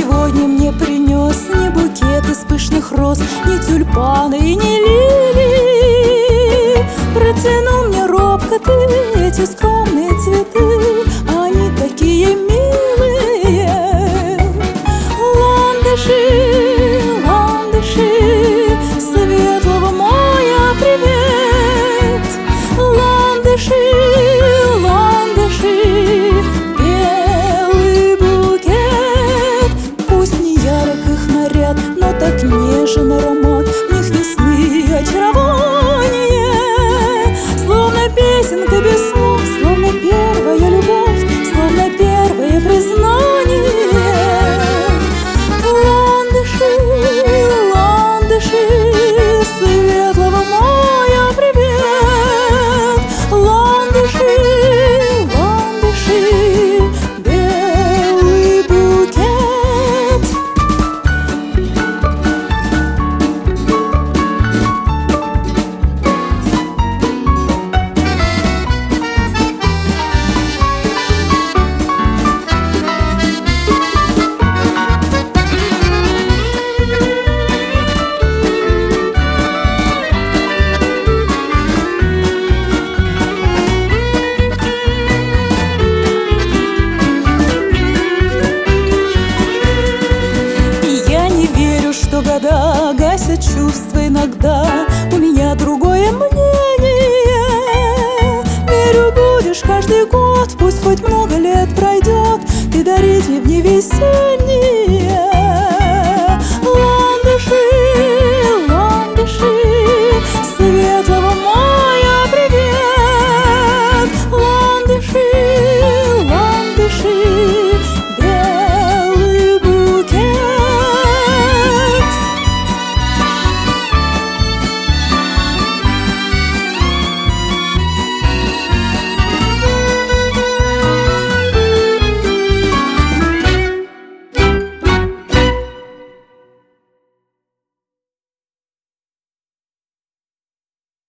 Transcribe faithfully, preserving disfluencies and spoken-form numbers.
сегодня мне принес не букет из пышных роз, не тюльпаны и не лилии. Протянул мне робко ты эти скромные цветы, они такие милые. Ландыши, ландыши, светлого мая привет. Ландыши, ландыши, белый букет. Пусть не ярок их наряд, но так нежен аромат, в них весны очарование. Словно песенка без слов, словно первая любовь, словно первое признание. Ландыши, ландыши, светлого мая привет. Ландыши, ландыши, белый букет. Что года гасят чувства иногда, у меня другое мнение. Верю, будешь каждый год, пусть хоть много лет пройдет, ты дарить мне в невеселье.